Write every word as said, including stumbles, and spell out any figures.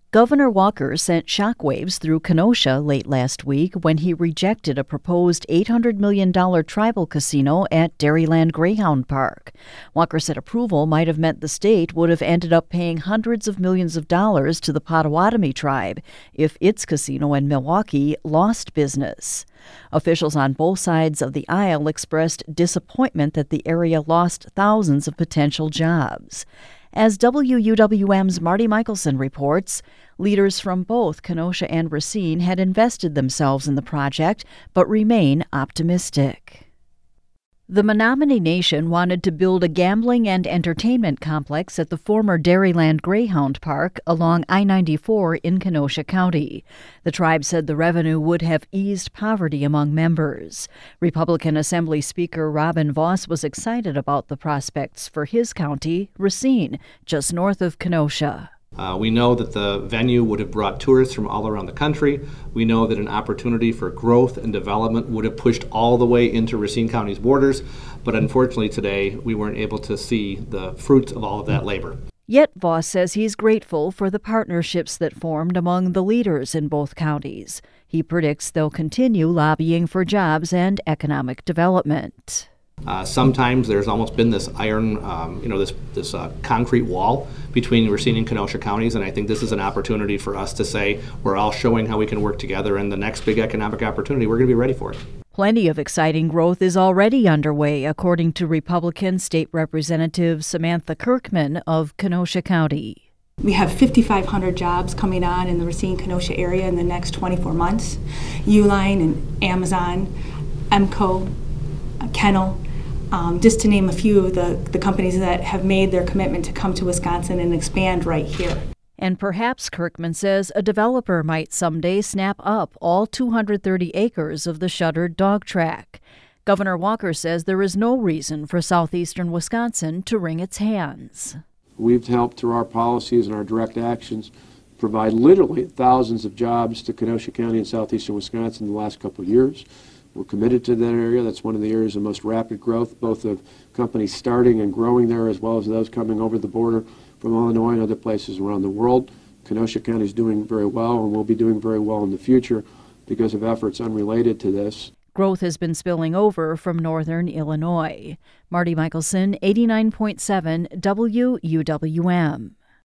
Governor Walker sent shockwaves through Kenosha late last week when he rejected a proposed eight hundred million dollars tribal casino at Dairyland Greyhound Park. Walker said approval might have meant the state would have ended up paying hundreds of millions of dollars to the Potawatomi tribe if its casino in Milwaukee lost business. Officials on both sides of the aisle expressed disappointment that the area lost thousands of potential jobs. As W U W M's Marty Michelson reports, leaders from both Kenosha and Racine had invested themselves in the project, but remain optimistic. The Menominee Nation wanted to build a gambling and entertainment complex at the former Dairyland Greyhound Park along I ninety-four in Kenosha County. The tribe said the revenue would have eased poverty among members. Republican Assembly Speaker Robin Vos was excited about the prospects for his county, Racine, just north of Kenosha. Uh, we know that the venue would have brought tourists from all around the country. We know that an opportunity for growth and development would have pushed all the way into Racine County's borders, but unfortunately today we weren't able to see the fruits of all of that labor. Yet Vos says he's grateful for the partnerships that formed among the leaders in both counties. He predicts they'll continue lobbying for jobs and economic development. Uh, sometimes there's almost been this iron, um, you know, this this uh, concrete wall between Racine and Kenosha counties, and I think this is an opportunity for us to say we're all showing how we can work together, and the next big economic opportunity, we're going to be ready for it. Plenty of exciting growth is already underway, according to Republican State Representative Samantha Kirkman of Kenosha County. We have fifty-five hundred jobs coming on in the Racine-Kenosha area in the next twenty-four months. Uline and Amazon, Emco, Kennel, Um, just to name a few of the, the companies that have made their commitment to come to Wisconsin and expand right here. And perhaps, Kirkman says, a developer might someday snap up all two hundred thirty acres of the shuttered dog track. Governor Walker says there is no reason for southeastern Wisconsin to wring its hands. We've helped through our policies and our direct actions provide literally thousands of jobs to Kenosha County and southeastern Wisconsin in the last couple of years. We're committed to that area. That's one of the areas of most rapid growth, both of companies starting and growing there as well as those coming over the border from Illinois and other places around the world. Kenosha County is doing very well and will be doing very well in the future because of efforts unrelated to this. Growth has been spilling over from northern Illinois. Marty Michelson, eighty-nine point seven W U W M.